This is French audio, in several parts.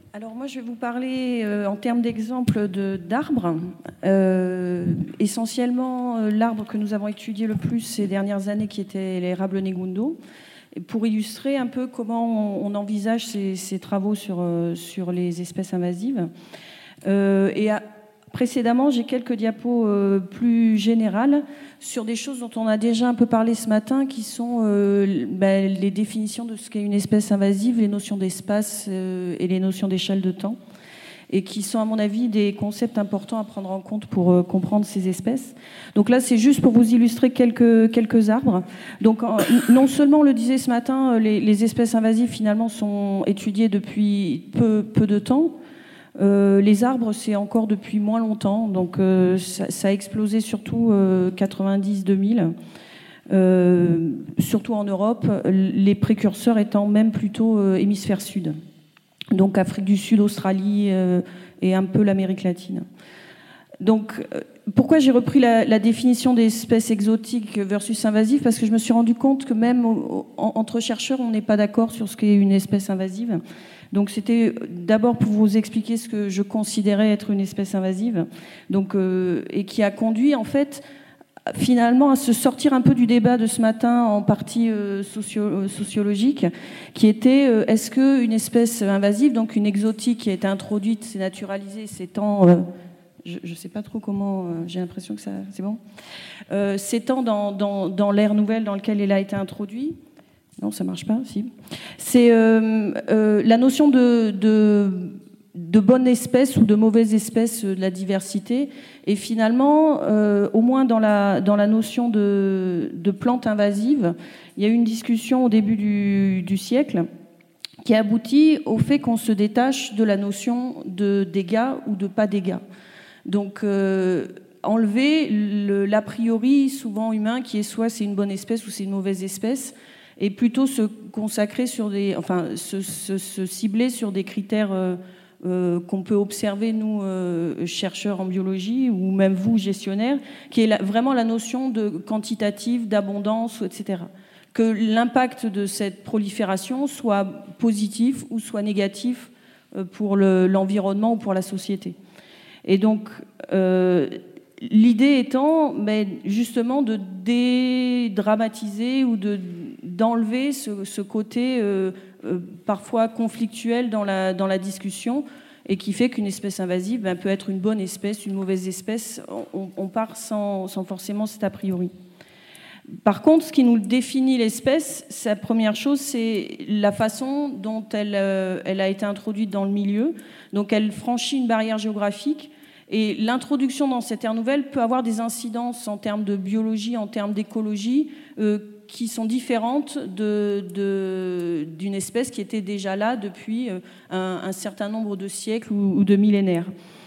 Alors moi, je vais vous parler en termes d'exemples d'arbres. Essentiellement, l'arbre que nous avons étudié le plus ces dernières années, qui était l'érable negundo, pour illustrer un peu comment on envisage ces travaux sur les espèces invasives. Précédemment, j'ai quelques diapos plus générales sur des choses dont on a déjà un peu parlé ce matin, qui sont les définitions de ce qu'est une espèce invasive, les notions d'espace et les notions d'échelle de temps, et qui sont, à mon avis, des concepts importants à prendre en compte pour comprendre ces espèces. Donc là, c'est juste pour vous illustrer quelques arbres. Donc, non seulement, on le disait ce matin, les espèces invasives, finalement, sont étudiées depuis peu de temps. Les arbres, c'est encore depuis moins longtemps. Donc, ça a explosé surtout 90-2000. Surtout en Europe, les précurseurs étant même plutôt hémisphère sud. Donc Afrique du Sud, Australie et un peu l'Amérique latine. Donc, pourquoi j'ai repris la définition d'espèces exotiques versus invasives ? Parce que je me suis rendu compte que même entre chercheurs, on n'est pas d'accord sur ce qu'est une espèce invasive. Donc c'était d'abord pour vous expliquer ce que je considérais être une espèce invasive, donc, et qui a conduit en fait finalement à se sortir un peu du débat de ce matin en partie sociologique, qui était est-ce qu'une espèce invasive, donc une exotique qui a été introduite, s'est naturalisée, s'étend, je ne sais pas trop comment, j'ai l'impression que ça, c'est bon, s'étend dans l'ère nouvelle dans laquelle elle a été introduite. Non, ça ne marche pas, si. C'est la notion de bonne espèce ou de mauvaise espèce de la diversité. Et finalement, au moins dans la notion de plante invasive, il y a eu une discussion au début du siècle qui a abouti au fait qu'on se détache de la notion de dégâts ou de pas dégâts. Donc, enlever l'a priori souvent humain qui est soit c'est une bonne espèce ou c'est une mauvaise espèce, et plutôt se consacrer sur se cibler sur des critères qu'on peut observer, nous, chercheurs en biologie, ou même vous, gestionnaires, qui est vraiment la notion de quantitative, d'abondance, etc. Que l'impact de cette prolifération soit positif ou soit négatif pour l'environnement ou pour la société. Et donc, l'idée étant justement de dédramatiser ou d'enlever ce côté parfois conflictuel dans la discussion, et qui fait qu'une espèce invasive peut être une bonne espèce, une mauvaise espèce. On part sans forcément cet a priori. Par contre, ce qui nous définit l'espèce, la première chose, c'est la façon dont elle a été introduite dans le milieu. Donc elle franchit une barrière géographique. Et l'introduction dans cette ère nouvelle peut avoir des incidences en termes de biologie, en termes d'écologie, qui sont différentes d'une espèce qui était déjà là depuis un certain nombre de siècles ou de millénaires.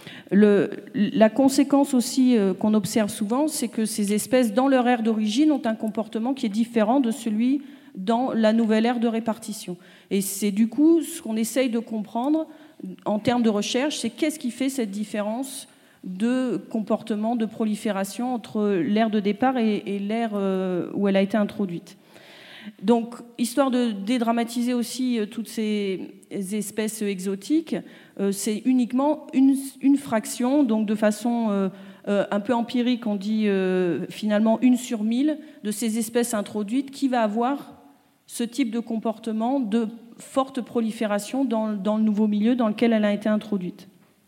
La conséquence aussi qu'on observe souvent, c'est que ces espèces, dans leur ère d'origine, ont un comportement qui est différent de celui dans la nouvelle ère de répartition. Et c'est du coup ce qu'on essaye de comprendre en termes de recherche, c'est qu'est-ce qui fait cette différence de comportement, de prolifération entre l'ère de départ et l'ère où elle a été introduite. Donc, histoire de dédramatiser aussi toutes ces espèces exotiques, c'est uniquement une fraction, donc de façon un peu empirique, on dit finalement 1 sur 1000 de ces espèces introduites qui va avoir ce type de comportement de forte prolifération dans le nouveau milieu dans lequel elle a été introduite.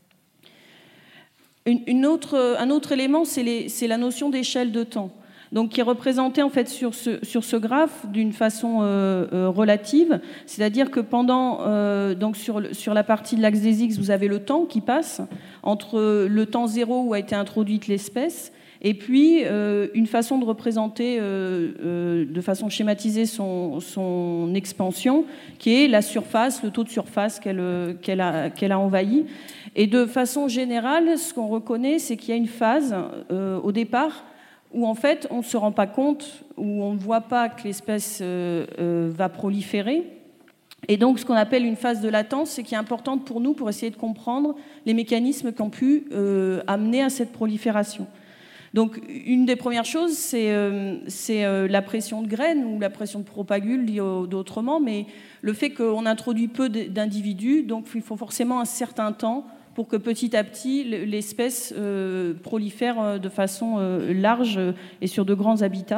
Un autre élément, c'est la notion d'échelle de temps, donc qui est représentée en fait sur ce graphe d'une façon relative, c'est-à-dire que donc sur la partie de l'axe des X, vous avez le temps qui passe entre le temps zéro où a été introduite l'espèce, et puis une façon de représenter de façon schématisée son expansion, qui est la surface, le taux de surface qu'elle a envahi. Et de façon générale, ce qu'on reconnaît, c'est qu'il y a une phase au départ où en fait on ne se rend pas compte, où on ne voit pas que l'espèce va proliférer. Et donc ce qu'on appelle une phase de latence, c'est qui est importante pour nous pour essayer de comprendre les mécanismes qui ont pu amener à cette prolifération. Donc une des premières choses, c'est la pression de graines ou la pression de propagule, dit autrement, mais le fait qu'on introduit peu d'individus, donc il faut forcément un certain temps pour que petit à petit l'espèce prolifère de façon large et sur de grands habitats.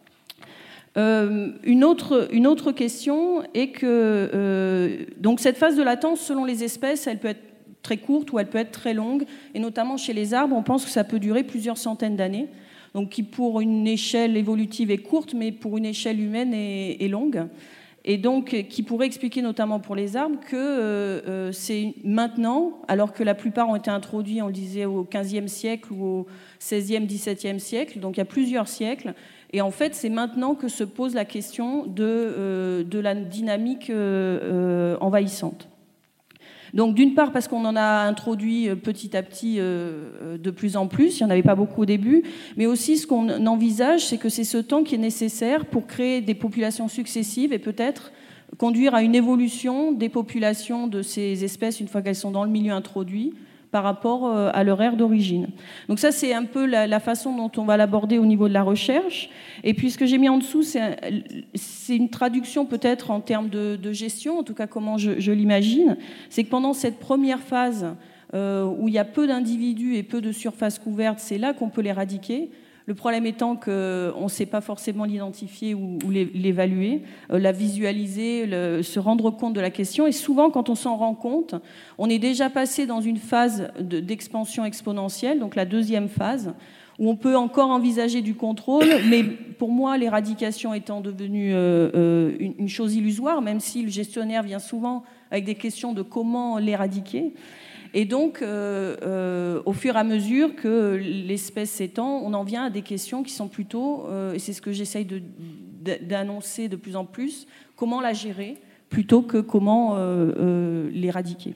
Une autre question est que donc cette phase de latence, selon les espèces, elle peut être très courte ou elle peut être très longue, et notamment chez les arbres, on pense que ça peut durer plusieurs centaines d'années, donc qui pour une échelle évolutive est courte, mais pour une échelle humaine est longue, et donc qui pourrait expliquer notamment pour les arbres que c'est maintenant, alors que la plupart ont été introduits, on le disait, au XVe siècle ou au XVIe, XVIIe siècle, donc il y a plusieurs siècles, et en fait c'est maintenant que se pose la question de la dynamique envahissante. Donc d'une part parce qu'on en a introduit petit à petit de plus en plus, il n'y en avait pas beaucoup au début, mais aussi ce qu'on envisage, c'est que c'est ce temps qui est nécessaire pour créer des populations successives et peut-être conduire à une évolution des populations de ces espèces une fois qu'elles sont dans le milieu introduit par rapport à leur aire d'origine. Donc ça, c'est un peu la façon dont on va l'aborder au niveau de la recherche. Et puis ce que j'ai mis en dessous, c'est une traduction peut-être en termes de gestion, en tout cas comment je l'imagine. C'est que pendant cette première phase où il y a peu d'individus et peu de surface couverte, c'est là qu'on peut l'éradiquer. Le problème étant qu'on ne sait pas forcément l'identifier ou l'évaluer, la visualiser, se rendre compte de la question. Et souvent, quand on s'en rend compte, on est déjà passé dans une phase d'expansion exponentielle, donc la deuxième phase, où on peut encore envisager du contrôle. Mais pour moi, l'éradication étant devenue une chose illusoire, même si le gestionnaire vient souvent avec des questions de comment l'éradiquer. Et donc, au fur et à mesure que l'espèce s'étend, on en vient à des questions qui sont plutôt, et c'est ce que j'essaye d'annoncer de plus en plus, comment la gérer plutôt que comment l'éradiquer.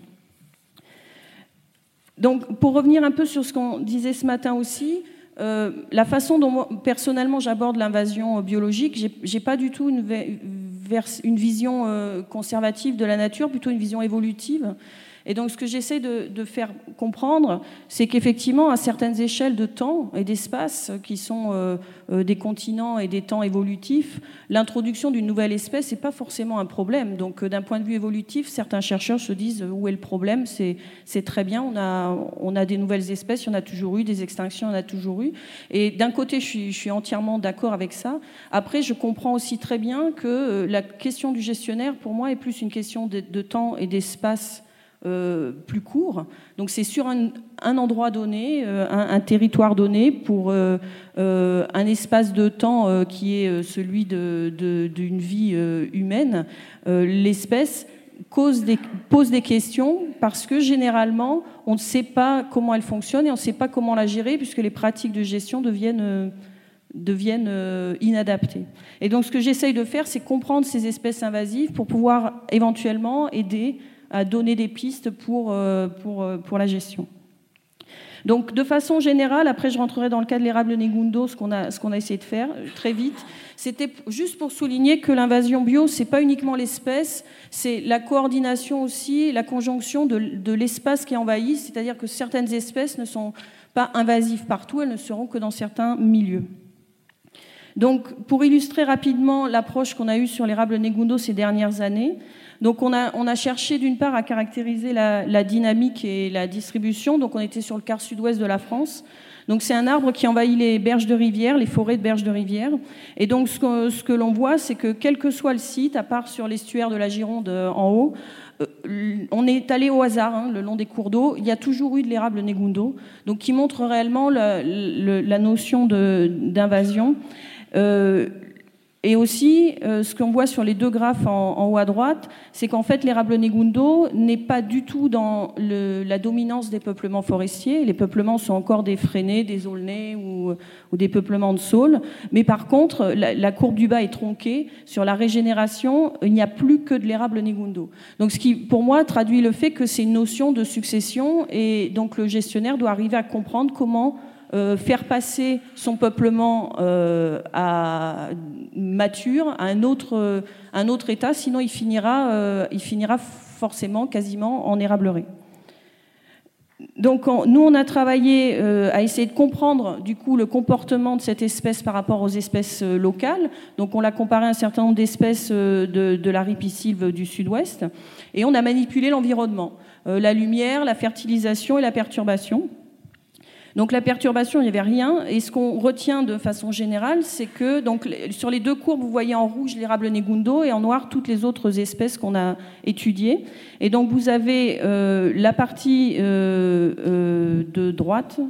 Donc, pour revenir un peu sur ce qu'on disait ce matin aussi, la façon dont moi, personnellement j'aborde l'invasion biologique, j'ai pas du tout une vision conservative de la nature, plutôt une vision évolutive. Et donc, ce que j'essaie de faire comprendre, c'est qu'effectivement, à certaines échelles de temps et d'espace, qui sont des continents et des temps évolutifs, l'introduction d'une nouvelle espèce n'est pas forcément un problème. Donc, d'un point de vue évolutif, certains chercheurs se disent où est le problème, c'est très bien, on a des nouvelles espèces, il y en a toujours eu, des extinctions, il y en a toujours eu. Et d'un côté, je suis entièrement d'accord avec ça. Après, je comprends aussi très bien que la question du gestionnaire, pour moi, est plus une question de temps et d'espace plus court. Donc c'est sur un endroit donné, un territoire donné, pour un espace de temps qui est celui d'une vie humaine. L'espèce pose des questions parce que généralement on ne sait pas comment elle fonctionne et on ne sait pas comment la gérer puisque les pratiques de gestion deviennent inadaptées. Et donc ce que j'essaye de faire, c'est comprendre ces espèces invasives pour pouvoir éventuellement aider à donner des pistes pour la gestion. Donc, de façon générale, après je rentrerai dans le cas de l'érable Negundo, ce qu'on a essayé de faire très vite, c'était juste pour souligner que l'invasion bio, c'est pas uniquement l'espèce, c'est la coordination aussi, la conjonction de l'espace qui est envahi, c'est-à-dire que certaines espèces ne sont pas invasives partout, elles ne seront que dans certains milieux. Donc, pour illustrer rapidement l'approche qu'on a eue sur l'érable Negundo ces dernières années, donc on a cherché d'une part à caractériser la dynamique et la distribution. Donc on était sur le quart sud-ouest de la France. Donc c'est un arbre qui envahit les berges de rivière, les forêts de berges de rivière. Et donc ce que l'on voit, c'est que quel que soit le site, à part sur l'estuaire de la Gironde en haut, on est allé au hasard le long des cours d'eau. Il y a toujours eu de l'érable Negundo, donc qui montre réellement la notion d'invasion. Et aussi, ce qu'on voit sur les deux graphes en haut à droite, c'est qu'en fait, l'érable Negundo n'est pas du tout dans la dominance des peuplements forestiers. Les peuplements sont encore des freinés, des aulnais ou des peuplements de saules. Mais par contre, la courbe du bas est tronquée. Sur la régénération, il n'y a plus que de l'érable Negundo. Donc, ce qui, pour moi, traduit le fait que c'est une notion de succession. Et donc, le gestionnaire doit arriver à comprendre comment faire passer son peuplement à mature à un autre état, sinon il finira forcément quasiment en érablerie. Donc nous, on a travaillé à essayer de comprendre du coup le comportement de cette espèce par rapport aux espèces locales. Donc on l'a comparé à un certain nombre d'espèces de la ripisylve du sud-ouest. Et on a manipulé l'environnement, la lumière, la fertilisation et la perturbation. Donc la perturbation, il n'y avait rien. Et ce qu'on retient de façon générale, c'est que donc, sur les deux courbes, vous voyez en rouge l'érable negundo et en noir toutes les autres espèces qu'on a étudiées. Et donc vous avez la partie de droite,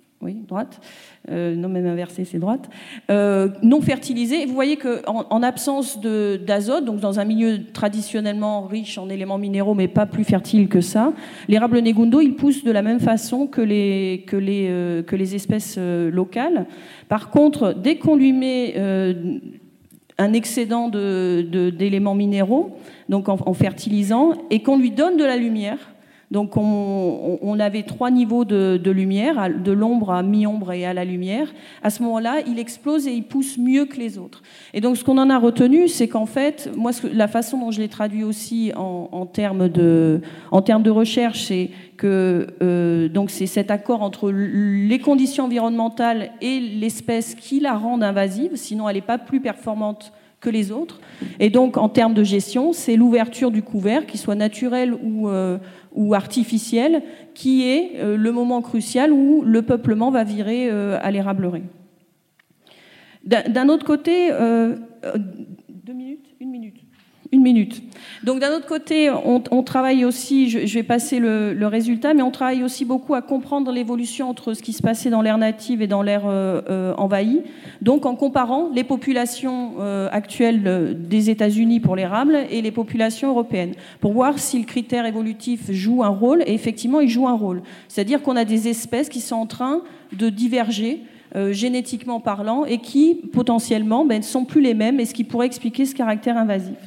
non même inversée, c'est droite, non fertilisée. Et vous voyez qu'en absence d'azote, donc dans un milieu traditionnellement riche en éléments minéraux, mais pas plus fertile que ça, l'érable negundo, il pousse de la même façon que les espèces locales. Par contre, dès qu'on lui met un excédent d'éléments minéraux, donc en fertilisant, et qu'on lui donne de la lumière, donc on avait 3 niveaux de lumière, de l'ombre à mi-ombre et à la lumière. À ce moment-là, il explose et il pousse mieux que les autres. Et donc ce qu'on en a retenu, c'est qu'en fait, moi la façon dont je l'ai traduit aussi en termes de recherche, c'est que donc c'est cet accord entre les conditions environnementales et l'espèce qui la rendent invasive, sinon elle n'est pas plus performante que les autres. Et donc en termes de gestion, c'est l'ouverture du couvert, qu'il soit naturel ou artificielle, qui est le moment crucial où le peuplement va virer à l'érableraie. D'un autre côté, 2 minutes, 1 minute. Donc d'un autre côté, on travaille aussi, je vais passer le résultat, mais on travaille aussi beaucoup à comprendre l'évolution entre ce qui se passait dans l'ère native et dans l'ère envahie. Donc en comparant les populations actuelles des États-Unis pour l'érable et les populations européennes, pour voir si le critère évolutif joue un rôle, et effectivement il joue un rôle. C'est-à-dire qu'on a des espèces qui sont en train de diverger génétiquement parlant et qui potentiellement ne sont plus les mêmes, et ce qui pourrait expliquer ce caractère invasif.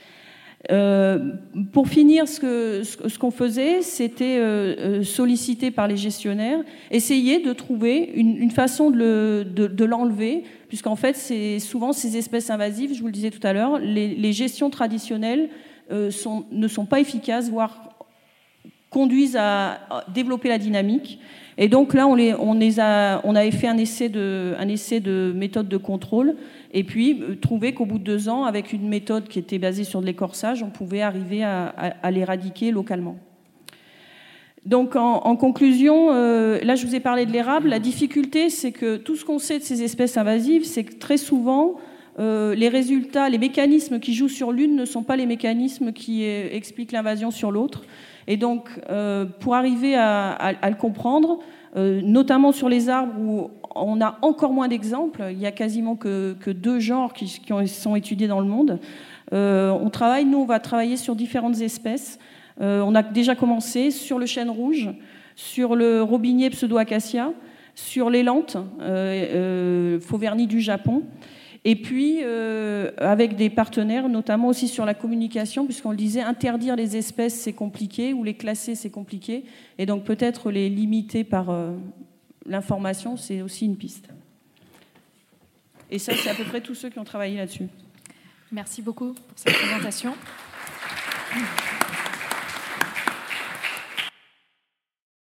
Pour finir, ce qu'on faisait, c'était sollicité par les gestionnaires, essayer de trouver une façon de l'enlever, puisqu'en fait, c'est souvent ces espèces invasives, je vous le disais tout à l'heure, les gestions traditionnelles ne sont pas efficaces, voire conduisent à développer la dynamique. Et donc là, on avait fait un essai de méthode de contrôle, et puis trouvé qu'au bout de 2 ans, avec une méthode qui était basée sur de l'écorçage, on pouvait arriver à l'éradiquer localement. Donc en conclusion, là je vous ai parlé de l'érable. La difficulté, c'est que tout ce qu'on sait de ces espèces invasives, c'est que très souvent, les résultats, les mécanismes qui jouent sur l'une ne sont pas les mécanismes qui expliquent l'invasion sur l'autre. Et donc, pour arriver à le comprendre, notamment sur les arbres où on a encore moins d'exemples, il n'y a quasiment que 2 genres qui sont étudiés dans le monde, on va travailler sur différentes espèces. On a déjà commencé sur le chêne rouge, sur le robinier pseudo-acacia, sur l'élante, faux vernis du Japon. Et puis, avec des partenaires, notamment aussi sur la communication, puisqu'on le disait, interdire les espèces, c'est compliqué, ou les classer, c'est compliqué. Et donc, peut-être les limiter par l'information, c'est aussi une piste. Et ça, c'est à peu près tous ceux qui ont travaillé là-dessus. Merci beaucoup pour cette présentation.